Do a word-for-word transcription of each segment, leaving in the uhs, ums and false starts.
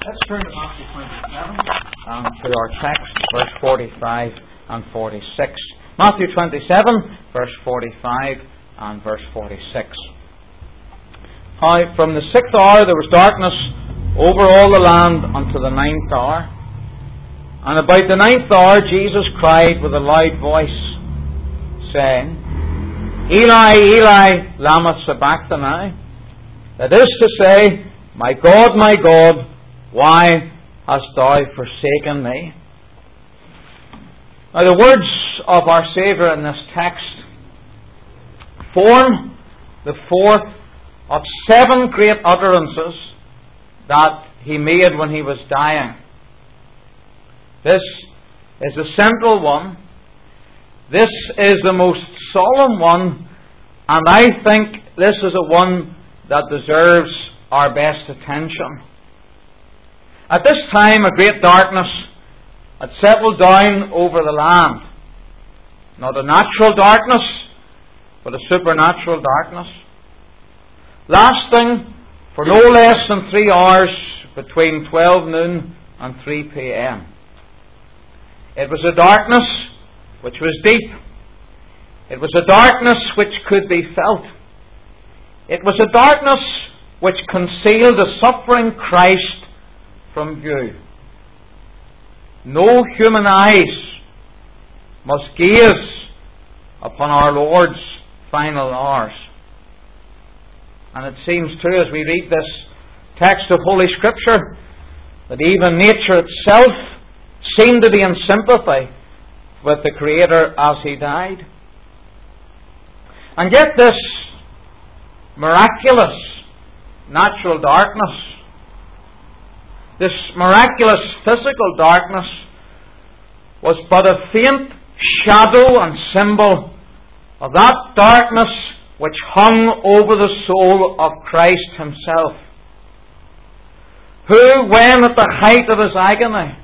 Let's turn to Matthew twenty-seven and to our text, verse forty-five and forty-six. Matthew twenty-seven, verse forty-five and verse forty-six. How from the sixth hour there was darkness over all the land unto the ninth hour. And about the ninth hour Jesus cried with a loud voice, saying, Eli, Eli, lama sabachthani? That is to say, My God, my God, why hast thou forsaken me? Now the words of our Saviour in this text form the fourth of seven great utterances that he made when he was dying. This is the central one. This is the most solemn one, and I think this is a one that deserves our best attention. At this time, a great darkness had settled down over the land. Not a natural darkness, but a supernatural darkness, lasting for no less than three hours between twelve noon and three p.m. It was a darkness which was deep. It was a darkness which could be felt. It was a darkness which concealed the suffering Christ from view. No human eyes must gaze upon our Lord's final hours. And it seems too, as we read this text of Holy Scripture, that even nature itself seemed to be in sympathy with the Creator as He died. And yet this miraculous natural darkness, this miraculous physical darkness, was but a faint shadow and symbol of that darkness which hung over the soul of Christ Himself, who, when at the height of His agony,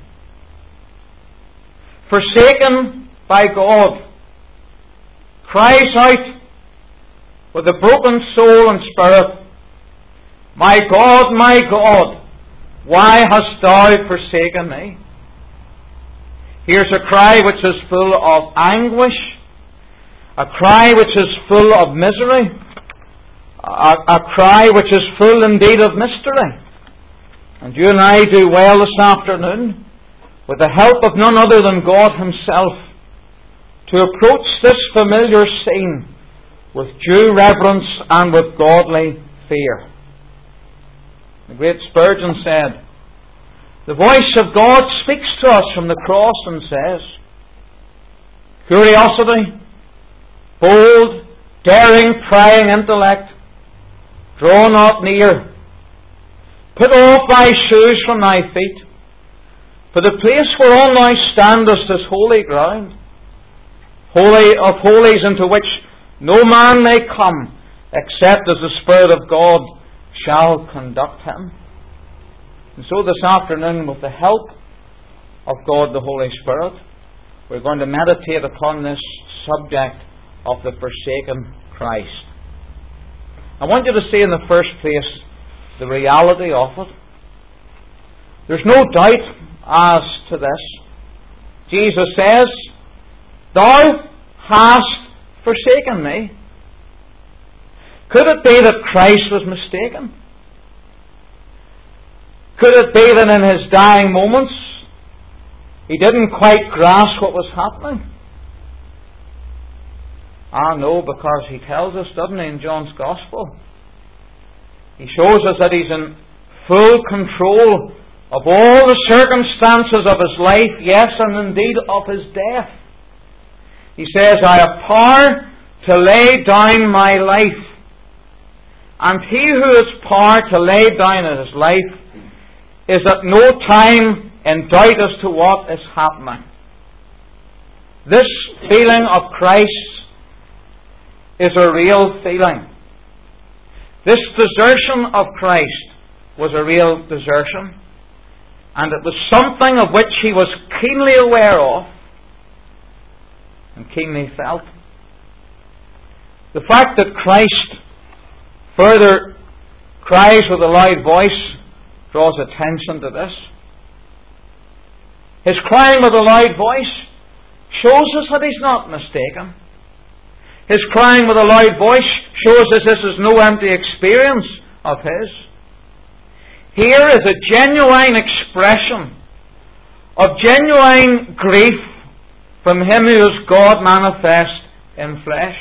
forsaken by God, cries out with a broken soul and spirit, My God, my God, why hast thou forsaken me? Here's a cry which is full of anguish, a cry which is full of misery, a, a cry which is full indeed of mystery. And you and I do well this afternoon, with the help of none other than God Himself, to approach this familiar scene with due reverence and with godly fear. The great Spurgeon said, The voice of God speaks to us from the cross and says, Curiosity, bold, daring, prying intellect, draw not near. Put off thy shoes from thy feet, for the place whereon thou standest is holy ground, holy of holies, into which no man may come, except as the Spirit of God shall conduct him. And so this afternoon, with the help of God the Holy Spirit, we're going to meditate upon this subject of the forsaken Christ. I want you to see in the first place the reality of it. There's no doubt as to this. Jesus says, Thou hast forsaken me. Could it be that Christ was mistaken? Could it be that in His dying moments He didn't quite grasp what was happening? Ah, no, because He tells us, doesn't He, in John's Gospel? He shows us that He's in full control of all the circumstances of His life, yes, and indeed of His death. He says, I have power to lay down my life. And He who has power to lay down His life is at no time in doubt as to what is happening. This feeling of Christ is a real feeling. This desertion of Christ was a real desertion, and it was something of which He was keenly aware of and keenly felt. The fact that Christ further cries with a loud voice, draws attention to this. His crying with a loud voice shows us that he's not mistaken. His crying with a loud voice shows us this is no empty experience of his. Here is a genuine expression of genuine grief from him who is God manifest in flesh.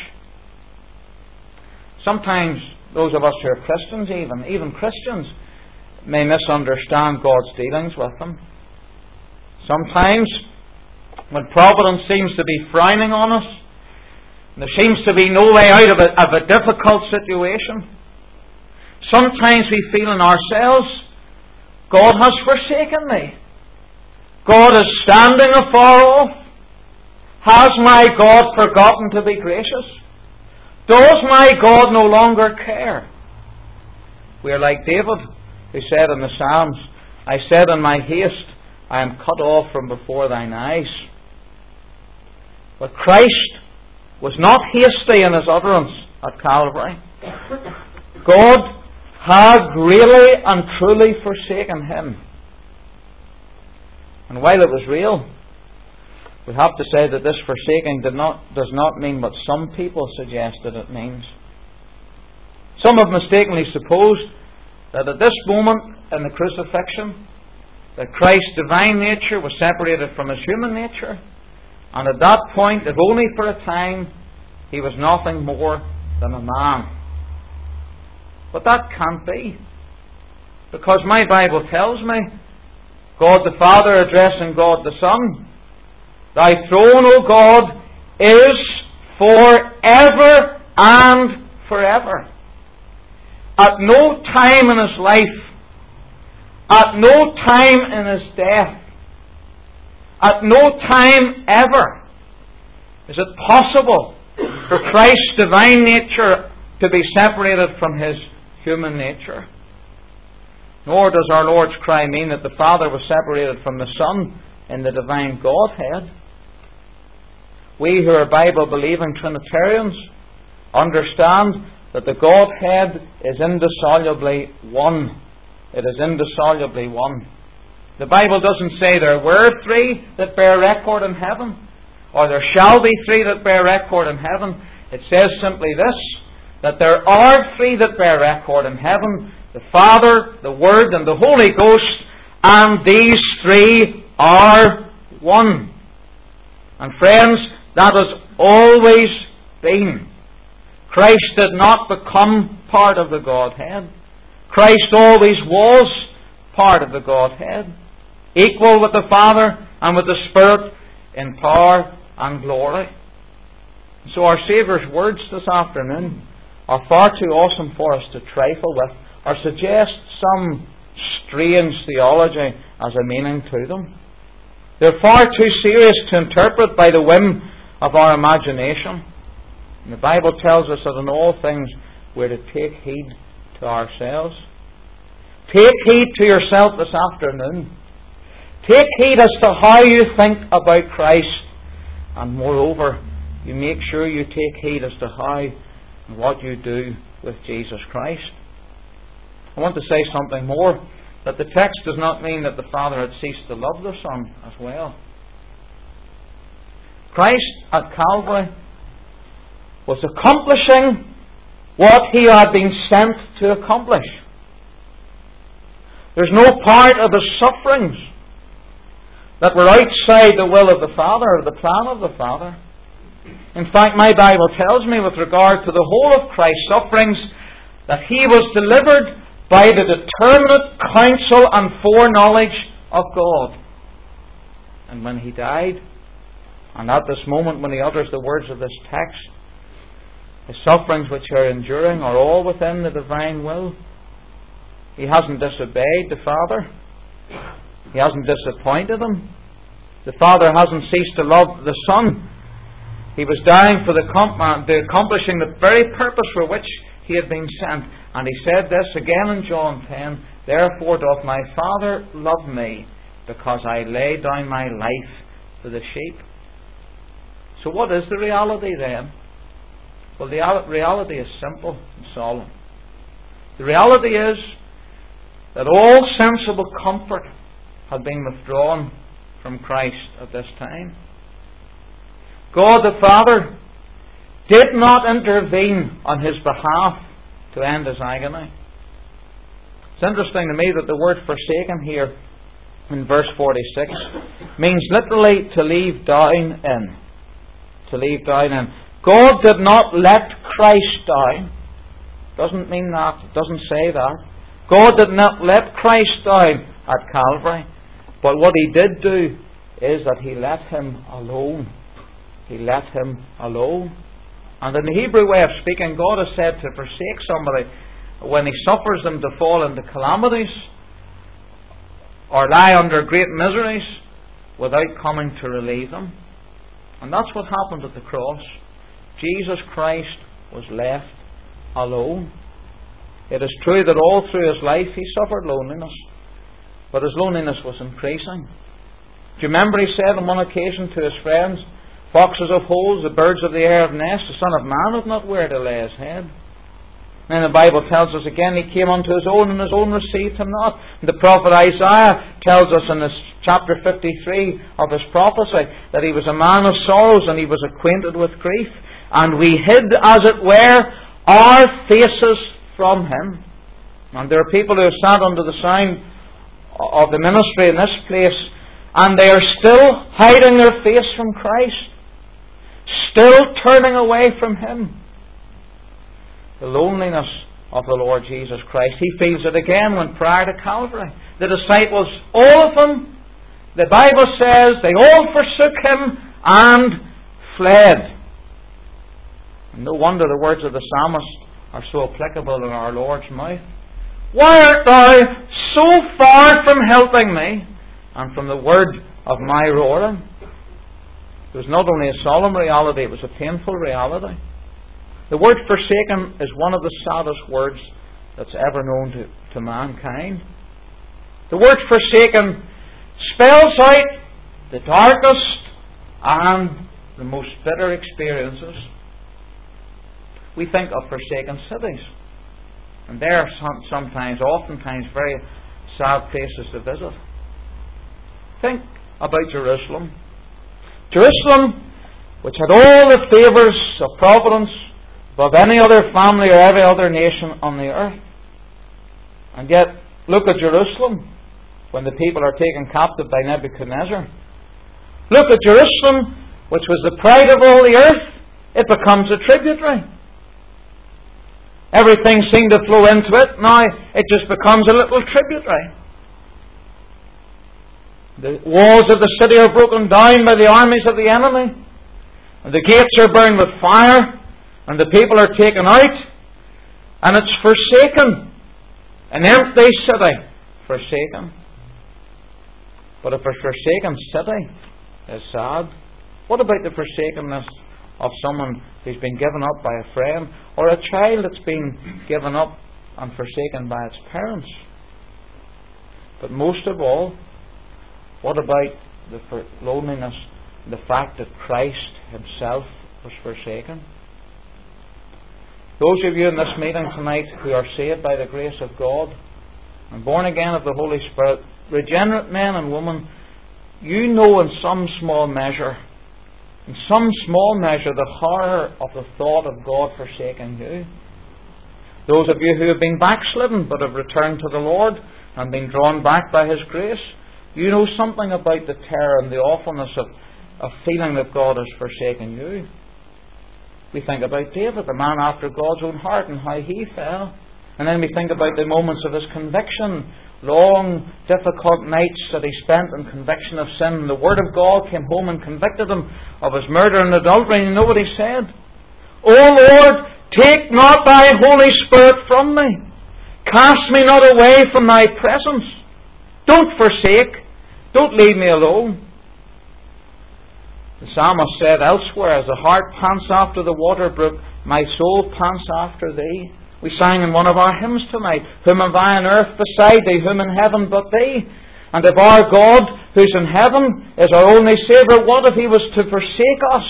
Sometimes those of us who are Christians, even, even Christians, may misunderstand God's dealings with them. Sometimes, when providence seems to be frowning on us, and there seems to be no way out of a, of a difficult situation, sometimes we feel in ourselves, God has forsaken me. God is standing afar off. Has my God forgotten to be gracious? Does my God no longer care? We are like David, who said in the Psalms, I said in my haste, I am cut off from before thine eyes. But Christ was not hasty in his utterance at Calvary. God had really and truly forsaken him. And while it was real, we have to say that this forsaking did not, does not mean what some people suggested it means. Some have mistakenly supposed that at this moment in the crucifixion, that Christ's divine nature was separated from his human nature, and at that point, if only for a time, he was nothing more than a man. But that can't be, because my Bible tells me, God the Father addressing God the Son, Thy throne, O God, is forever and forever. At no time in his life, at no time in his death, at no time ever is it possible for Christ's divine nature to be separated from his human nature. Nor does our Lord's cry mean that the Father was separated from the Son in the divine Godhead. We who are Bible-believing Trinitarians understand that the Godhead is indissolubly one. It is indissolubly one. The Bible doesn't say there were three that bear record in heaven, or there shall be three that bear record in heaven. It says simply this, that there are three that bear record in heaven, the Father, the Word, and the Holy Ghost, and these three are one. And friends, that has always been. Christ did not become part of the Godhead. Christ always was part of the Godhead, equal with the Father and with the Spirit in power and glory. So our Saviour's words this afternoon are far too awesome for us to trifle with or suggest some strange theology as a meaning to them. They're far too serious to interpret by the whim of our imagination. And the Bible tells us that in all things we're to take heed to ourselves. Take heed to yourself this afternoon. Take heed as to how you think about Christ. And moreover, you make sure you take heed as to how and what you do with Jesus Christ. I want to say something more, that the text does not mean that the Father had ceased to love the Son as well. Christ at Calvary was accomplishing what he had been sent to accomplish. There's no part of his sufferings that were outside the will of the Father or the plan of the Father. In fact, my Bible tells me with regard to the whole of Christ's sufferings that he was delivered by the determinate counsel and foreknowledge of God. And when he died, and at this moment when he utters the words of this text, the sufferings which are enduring are all within the divine will. He hasn't disobeyed the Father. He hasn't disappointed him. The Father hasn't ceased to love the Son. He was dying for the, com- the accomplishing the very purpose for which he had been sent. And he said this again in John ten, Therefore doth my Father love me, because I lay down my life for the sheep. So what is the reality then? Well, the reality is simple and solemn. The reality is that all sensible comfort had been withdrawn from Christ at this time. God the Father did not intervene on his behalf to end his agony. It's interesting to me that the word forsaken here in verse forty-six means literally to leave down in. To leave down in. God did not let Christ down. Doesn't mean that. It doesn't say that. God did not let Christ down at Calvary. But what he did do is that he let him alone. He let him alone. And in the Hebrew way of speaking, God is said to forsake somebody when he suffers them to fall into calamities or lie under great miseries without coming to relieve them. And that's what happened at the cross. Jesus Christ was left alone. It is true that all through his life he suffered loneliness, but his loneliness was increasing. Do you remember he said on one occasion to his friends, "Foxes have holes, the birds of the air have nests, the Son of Man hath not where to lay his head." And the Bible tells us again, he came unto his own, and his own received him not. And the prophet Isaiah tells us in this chapter fifty-three of his prophecy that he was a man of sorrows, and he was acquainted with grief. And we hid, as it were, our faces from him. And there are people who have sat under the sound of the ministry in this place, and they are still hiding their face from Christ, still turning away from him. The loneliness of the Lord Jesus Christ. He feels it again when prior to Calvary, the disciples, all of them, the Bible says, they all forsook him and fled. And no wonder the words of the psalmist are so applicable in our Lord's mouth. Why art thou so far from helping me, and from the word of my roaring? It was not only a solemn reality, it was a painful reality. The word forsaken is one of the saddest words that's ever known to, to mankind. The word forsaken spells out the darkest and the most bitter experiences. We think of forsaken cities, and they are sometimes, oftentimes, very sad places to visit. Think about Jerusalem. Jerusalem, which had all the favours of providence above any other family or every other nation on the earth. And yet, look at Jerusalem when the people are taken captive by Nebuchadnezzar. Look at Jerusalem, which was the pride of all the earth. It becomes a tributary. Everything seemed to flow into it. Now it just becomes a little tributary. The walls of the city are broken down by the armies of the enemy, and the gates are burned with fire, and the people are taken out, and it's forsaken. An empty city, forsaken. But a forsaken city is sad. What about the forsakenness of someone who's been given up by a friend, or a child that's been given up and forsaken by its parents? But most of all, what about the loneliness, the fact that Christ himself was forsaken? Those of you in this meeting tonight who are saved by the grace of God and born again of the Holy Spirit, regenerate men and women, you know in some small measure, in some small measure, the horror of the thought of God forsaking you. Those of you who have been backslidden but have returned to the Lord and been drawn back by His grace, you know something about the terror and the awfulness of, of feeling that God has forsaken you. We think about David, the man after God's own heart, and how he fell. And then we think about the moments of his conviction, long, difficult nights that he spent in conviction of sin. The Word of God came home and convicted him of his murder and adultery. And you know what he said? "O Lord, take not thy Holy Spirit from me. Cast me not away from thy presence. Don't forsake. Don't leave me alone." The psalmist said elsewhere, "As the hart pants after the water brook, my soul pants after thee." We sang in one of our hymns tonight, "Whom have I on earth beside thee, whom in heaven but thee?" And if our God, who's in heaven, is our only Saviour, what if He was to forsake us?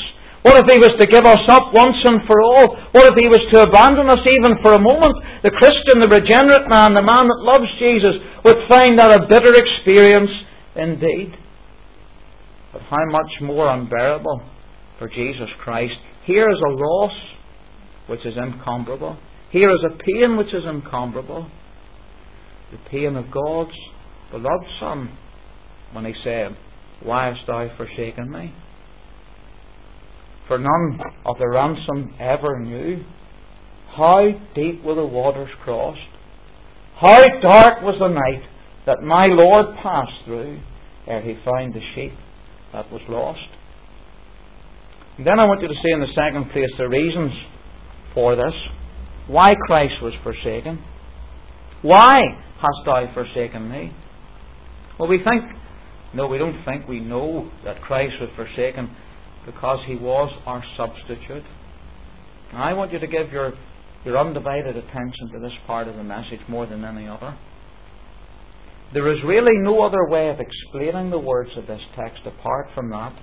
What if He was to give us up once and for all? What if He was to abandon us even for a moment? The Christian, the regenerate man, the man that loves Jesus, would find that a bitter experience indeed. But how much more unbearable for Jesus Christ. Here is a loss which is incomparable. Here is a pain which is incomparable. The pain of God's beloved Son when He said, "Why hast thou forsaken me?" For none of the ransomed ever knew how deep were the waters crossed, how dark was the night that my Lord passed through ere He found the sheep that was lost. And then I want you to see in the second place the reasons for this. Why Christ was forsaken. Why hast thou forsaken me? Well, we think, no, we don't think, we know that Christ was forsaken because He was our substitute. And I want you to give your, your undivided attention to this part of the message more than any other. There is really no other way of explaining the words of this text apart from that.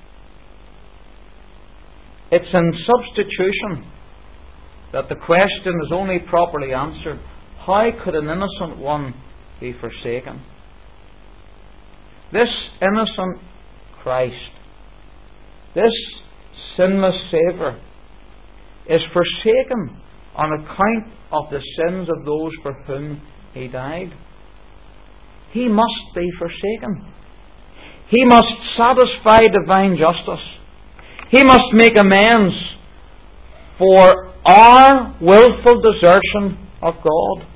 It's in substitution that the question is only properly answered. How could an innocent one be forsaken? This innocent Christ, this sinless Saviour, is forsaken on account of the sins of those for whom He died. He must be forsaken. He must satisfy divine justice. He must make amends for our willful desertion of God.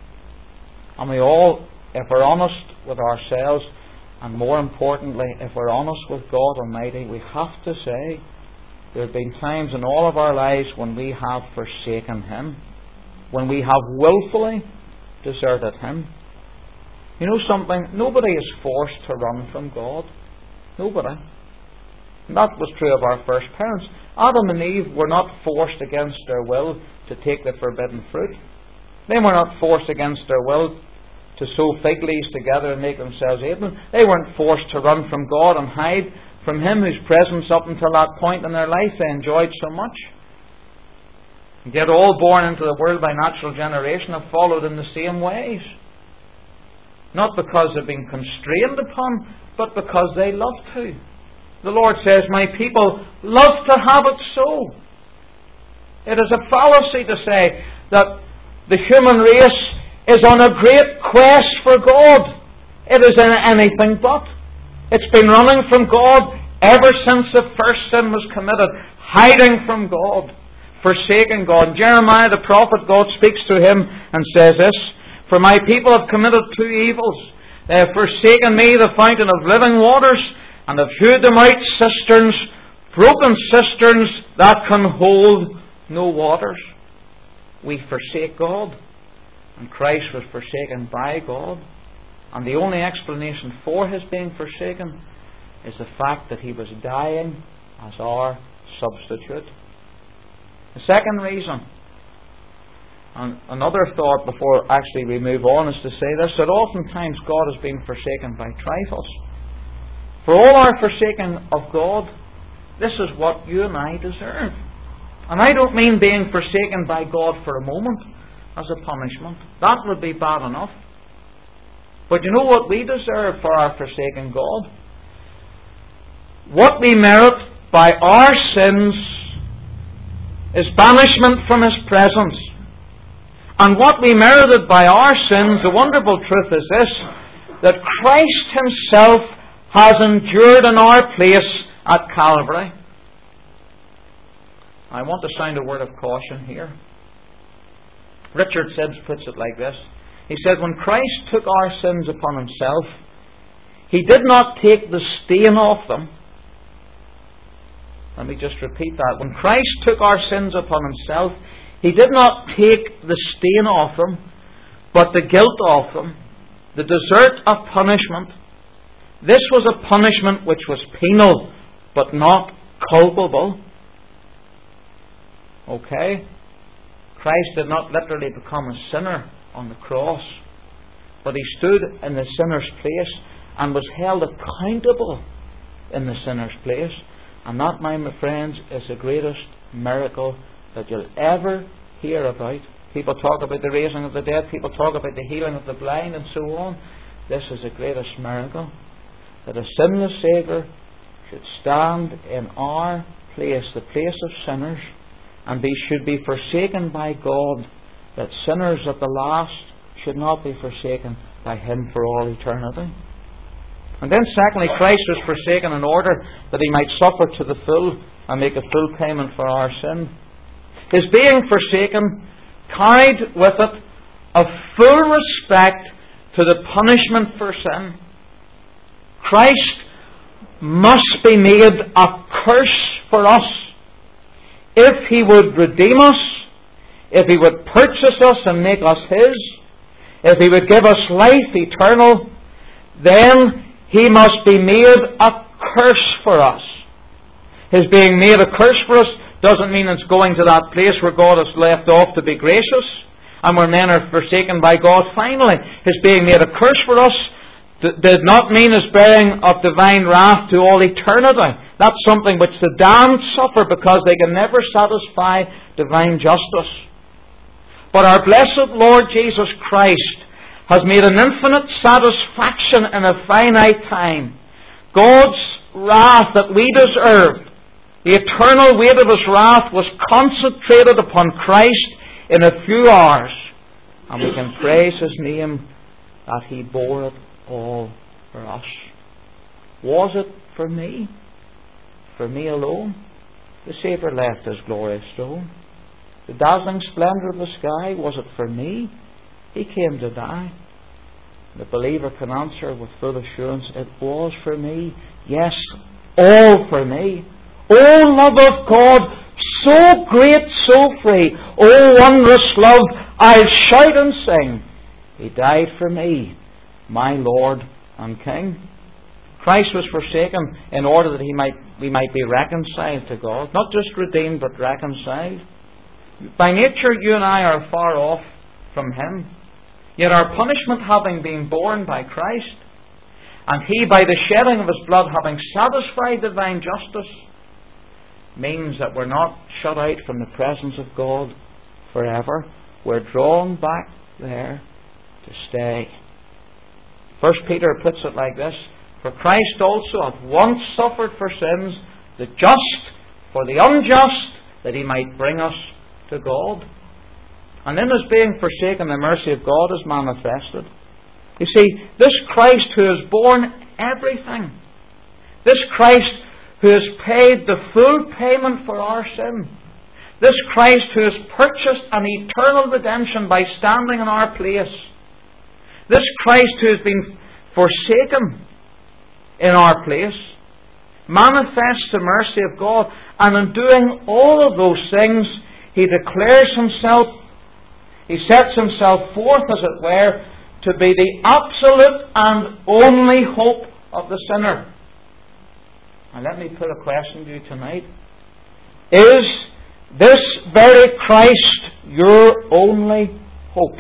And we all, if we're honest with ourselves, and more importantly, if we're honest with God Almighty, we have to say there have been times in all of our lives when we have forsaken Him, when we have willfully deserted Him. You know something? Nobody is forced to run from God. Nobody. And that was true of our first parents. Adam and Eve were not forced against their will to take the forbidden fruit. They were not forced against their will to sew fig leaves together and make themselves aprons. They weren't forced to run from God and hide from Him whose presence up until that point in their life they enjoyed so much. And yet all born into the world by natural generation have followed in the same ways. Not because they've been constrained upon, but because they love to. The Lord says, "My people love to have it so." It is a fallacy to say that the human race is on a great quest for God. It is anything but. It's been running from God ever since the first sin was committed, hiding from God, forsaking God. Jeremiah the prophet, God speaks to him and says this, "For my people have committed two evils. They have forsaken me, the fountain of living waters, and have hewed them out cisterns, broken cisterns that can hold no waters." We forsake God, and Christ was forsaken by God. And the only explanation for His being forsaken is the fact that He was dying as our substitute. The second reason, and another thought before actually we move on, is to say this, that oftentimes God has been forsaken by trifles. For all our forsaking of God, this is what you and I deserve. And I don't mean being forsaken by God for a moment as a punishment. That would be bad enough. But you know what we deserve for our forsaking God? What we merit by our sins is banishment from His presence. And what we merited by our sins, the wonderful truth is this, that Christ Himself has endured in our place at Calvary. I want to sound a word of caution here. Richard Sibbes puts it like this. He said, when Christ took our sins upon Himself, He did not take the stain off them. Let me just repeat that. When Christ took our sins upon Himself, He did not take the stain off them, but the guilt off them, the desert of punishment. This was a punishment which was penal, but not culpable. Okay? Christ did not literally become a sinner on the cross, but He stood in the sinner's place and was held accountable in the sinner's place. And that, my friends, is the greatest miracle that you'll ever hear about. People talk about the raising of the dead, people talk about the healing of the blind and so on. This is the greatest miracle, that a sinless Saviour should stand in our place, the place of sinners, and be, should be forsaken by God, that sinners at the last should not be forsaken by Him for all eternity. And then secondly, Christ was forsaken in order that He might suffer to the full and make a full payment for our sin. His being forsaken carried with it a full respect to the punishment for sin. Christ must be made a curse for us. If He would redeem us, if He would purchase us and make us His, if He would give us life eternal, then He must be made a curse for us. His being made a curse for us doesn't mean it's going to that place where God has left off to be gracious and where men are forsaken by God finally. His being made a curse for us did not mean His bearing of divine wrath to all eternity. That's something which the damned suffer because they can never satisfy divine justice. But our blessed Lord Jesus Christ has made an infinite satisfaction in a finite time. God's wrath that we deserved, the eternal weight of His wrath, was concentrated upon Christ in a few hours. And we can praise His name that He bore it all for us. Was it for me? For me alone? The Saviour left His glorious throne. The dazzling splendour of the sky, was it for me? He came to die. The believer can answer with full assurance, it was for me. Yes, all for me. Oh, love of God, so great, so free. Oh, wondrous love, I'll shout and sing. He died for me, my Lord and King. Christ was forsaken in order that he might we might be reconciled to God. Not just redeemed, but reconciled. By nature, you and I are far off from Him. Yet our punishment having been borne by Christ, and He by the shedding of His blood having satisfied divine justice, means that we're not shut out from the presence of God forever. We're drawn back there to stay. First Peter puts it like this: for Christ also hath once suffered for sins, the just for the unjust, that He might bring us to God. And in His being forsaken, the mercy of God is manifested. You see, this Christ who has borne everything, this Christ who has paid the full payment for our sin, this Christ who has purchased an eternal redemption by standing in our place, this Christ who has been forsaken in our place, manifests the mercy of God, and in doing all of those things, He declares Himself, He sets Himself forth, as it were, to be the absolute and only hope of the sinner. And let me put a question to you tonight. Is this very Christ your only hope?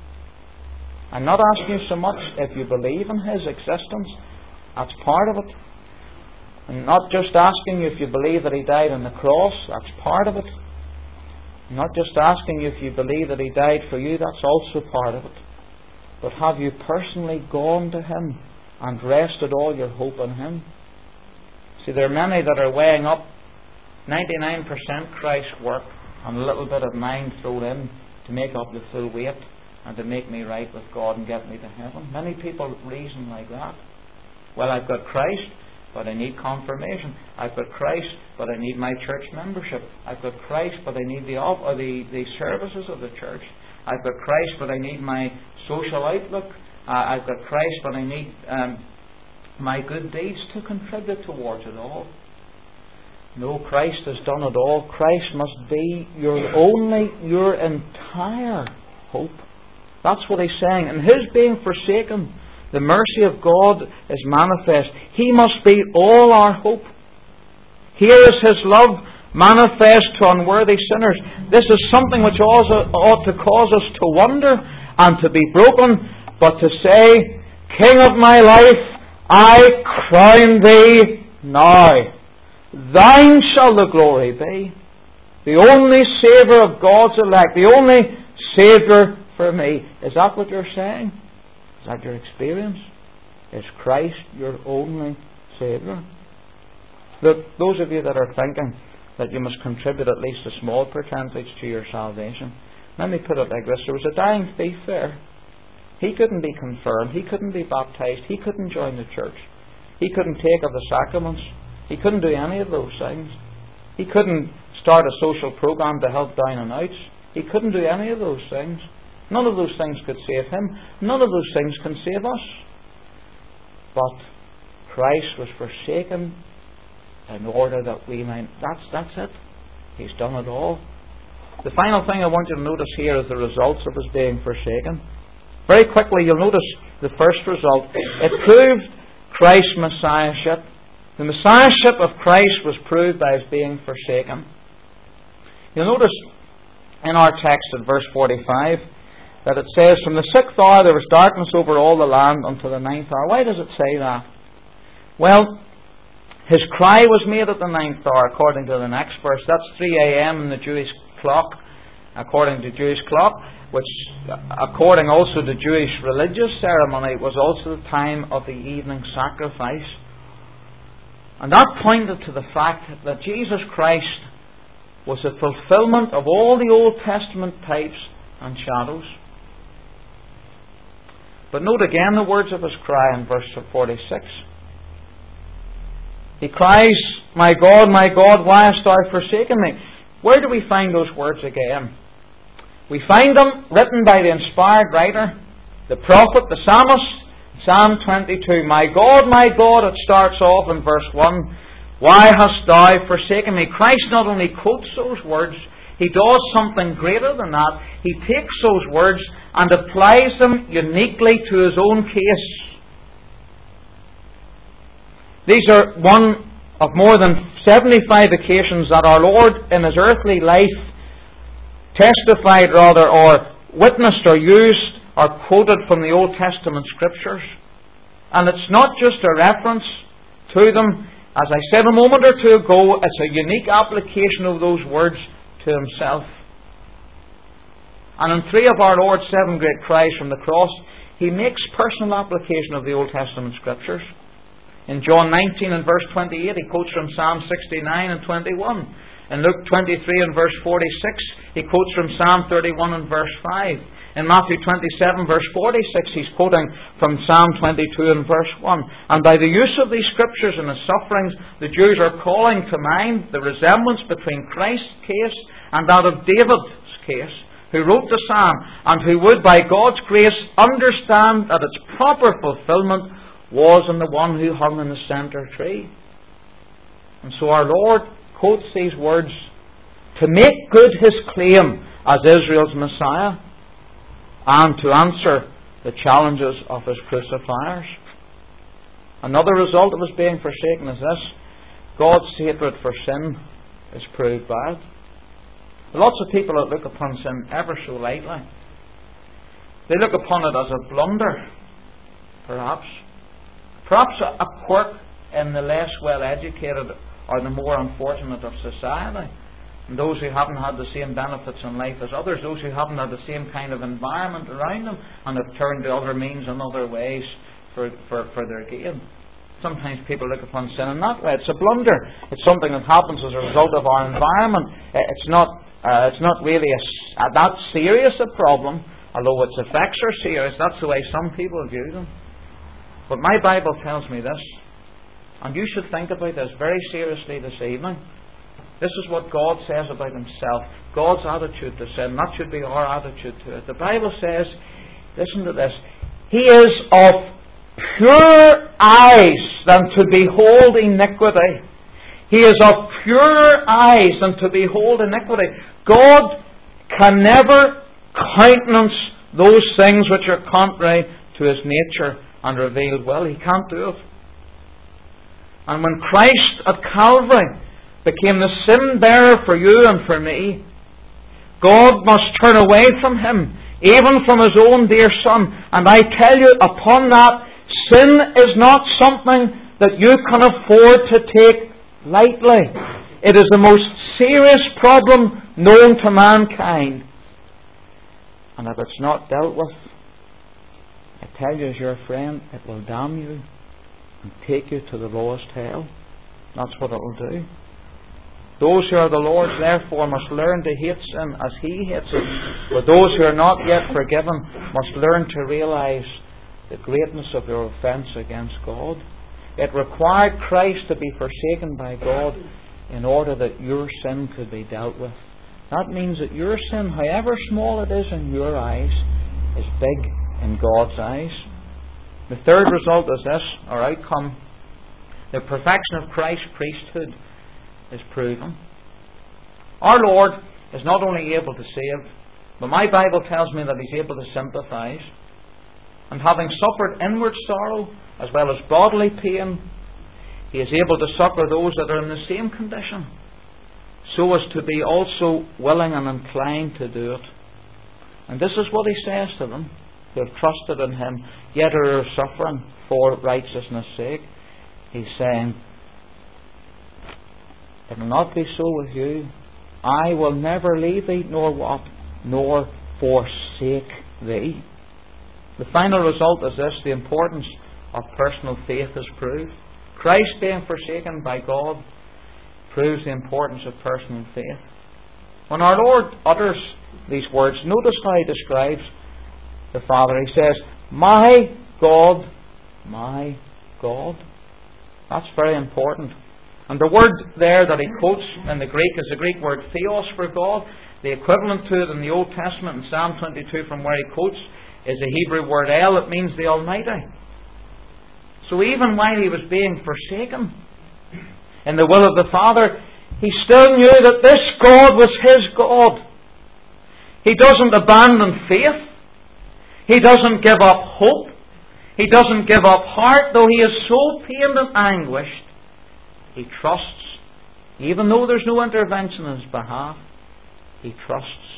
I'm not asking you so much if you believe in His existence. That's part of it. I'm not just asking you if you believe that He died on the cross. That's part of it. I'm not just asking you if you believe that He died for you. That's also part of it. But have you personally gone to Him and rested all your hope on Him? See, there are many that are weighing up ninety-nine percent Christ's work and a little bit of mine thrown in to make up the full weight and to make me right with God and get me to heaven. Many people reason like that. Well, I've got Christ, but I need confirmation. I've got Christ, but I need my church membership. I've got Christ, but I need the or the, the services of the church. I've got Christ, but I need my social outlook. Uh, I've got Christ, but I need um, my good deeds to contribute towards it all. No, Christ has done it all. Christ must be your only, your entire hope. That's what He's saying. And His being forsaken, the mercy of God is manifest. He must be all our hope. Here is His love manifest to unworthy sinners. This is something which also ought to cause us to wonder and to be broken, but to say, King of my life, I crown Thee now. Thine shall the glory be. The only Saviour of God's elect, the only Saviour for me. Is that what you're saying? Is that your experience? Is Christ your only Saviour? Look, those of you that are thinking that you must contribute at least a small percentage to your salvation, let me put it like this. There was a dying thief there. He couldn't be confirmed. He couldn't be baptized. He couldn't join the church. He couldn't take of the sacraments. He couldn't do any of those things. He couldn't start a social program to help down and outs. He couldn't do any of those things. None of those things could save him. None of those things can save us. But Christ was forsaken in order that we might... That's, that's it. He's done it all. The final thing I want you to notice here is the results of his being forsaken. Very quickly, you'll notice the first result. It proved Christ's Messiahship. The Messiahship of Christ was proved by his being forsaken. You'll notice in our text at verse forty-five that it says, from the sixth hour there was darkness over all the land until the ninth hour. Why does it say that? Well, his cry was made at the ninth hour, according to the next verse. That's three a.m. in the Jewish clock, according to Jewish clock, which, according also to Jewish religious ceremony, was also the time of the evening sacrifice. And that pointed to the fact that Jesus Christ was a fulfillment of all the Old Testament types and shadows. But note again the words of his cry in verse forty-six. He cries, my God, my God, why hast thou forsaken me? Where do we find those words again? We find them written by the inspired writer, the prophet, the psalmist, Psalm twenty-two. My God, my God, it starts off in verse one. Why hast thou forsaken me? Christ not only quotes those words, he does something greater than that. He takes those words and applies them uniquely to his own case. These are one of more than seventy-five occasions that our Lord in his earthly life testified rather, or witnessed or used or quoted from the Old Testament Scriptures. And it's not just a reference to them. As I said a moment or two ago, it's a unique application of those words to himself. And in three of our Lord's seven great cries from the cross, he makes personal application of the Old Testament Scriptures. In John nineteen and verse twenty-eight, he quotes from Psalm sixty-nine and twenty-one. In Luke twenty-three and verse forty-six, he quotes from Psalm thirty-one and verse five. In Matthew twenty-seven verse forty-six, he's quoting from Psalm twenty-two and verse one. And by the use of these scriptures and his sufferings, the Jews are calling to mind the resemblance between Christ's case and that of David's case, who wrote the psalm, and who would, by God's grace, understand that its proper fulfillment was in the one who hung in the centre tree. And so our Lord quotes these words to make good his claim as Israel's Messiah and to answer the challenges of his crucifiers. Another result of his being forsaken is this: God's hatred for sin is proved bad. Lots of people that look upon sin ever so lightly. They look upon it as a blunder, perhaps. Perhaps a quirk in the less well-educated or the more unfortunate of society. And those who haven't had the same benefits in life as others, those who haven't had the same kind of environment around them and have turned to other means and other ways for, for, for their gain. Sometimes people look upon sin in that way. It's a blunder. It's something that happens as a result of our environment. It's not, uh, it's not really a, uh, that serious a problem, although its effects are serious. That's the way some people view them. But my Bible tells me this, and you should think about this very seriously this evening. This is what God says about himself. God's attitude to sin. That should be our attitude to it. The Bible says, listen to this, he is of purer eyes than to behold iniquity. He is of purer eyes than to behold iniquity. God can never countenance those things which are contrary to his nature and revealed will. He can't do it. And when Christ at Calvary became the sin bearer for you and for me, God must turn away from him, even from his own dear Son. And I tell you, upon that, sin is not something that you can afford to take lightly. It is the most serious problem known to mankind. And if it's not dealt with, I tell you as your friend, it will damn you and take you to the lowest hell. That's what it will do. Those who are the Lord's, therefore, must learn to hate sin as He hates it. But those who are not yet forgiven must learn to realise the greatness of your offence against God. It required Christ to be forsaken by God in order that your sin could be dealt with. That means that your sin, however small it is in your eyes, is big in God's eyes. The third result is this, or outcome. The perfection of Christ's priesthood is proven. Our Lord is not only able to save, but my Bible tells me that He's able to sympathise. And having suffered inward sorrow as well as bodily pain, He is able to succour those that are in the same condition, so as to be also willing and inclined to do it. And this is what He says to them who have trusted in Him, yet are suffering for righteousness' sake. He's saying, it will not be so with you. I will never leave thee, nor what? Nor forsake thee. The final result is this: the importance of personal faith is proved. Christ being forsaken by God proves the importance of personal faith. When our Lord utters these words, notice how He describes the Father. He says, my God, my God. That's very important. And the word there that he quotes in the Greek is the Greek word theos for God. The equivalent to it in the Old Testament in Psalm twenty-two from where he quotes is the Hebrew word El. It means the Almighty. So even while he was being forsaken in the will of the Father, he still knew that this God was his God. He doesn't abandon faith. He doesn't give up hope. He doesn't give up heart, though he is so pained and anguished. He trusts, even though there's no intervention on his behalf. He trusts.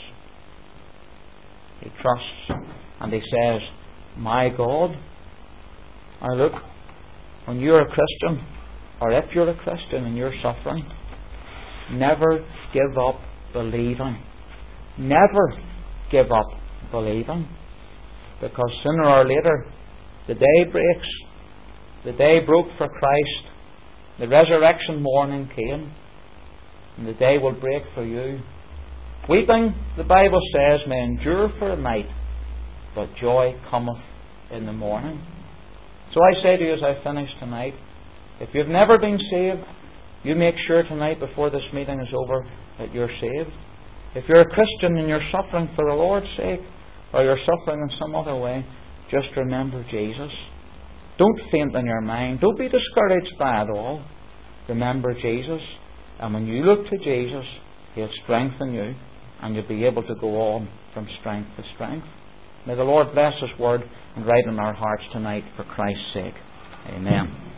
He trusts. And he says, my God. Now look, when you're a Christian, or if you're a Christian and you're suffering, never give up believing. Never give up believing. Because sooner or later, the day breaks. The day broke for Christ. The resurrection morning came, and the day will break for you. Weeping, the Bible says, may endure for a night, but joy cometh in the morning. So I say to you as I finish tonight, if you've never been saved, you make sure tonight before this meeting is over that you're saved. If you're a Christian and you're suffering for the Lord's sake, or you're suffering in some other way, just remember Jesus. Don't faint in your mind. Don't be discouraged by it all. Remember Jesus. And when you look to Jesus, He'll strengthen you, and you'll be able to go on from strength to strength. May the Lord bless His word and write in our hearts tonight for Christ's sake. Amen.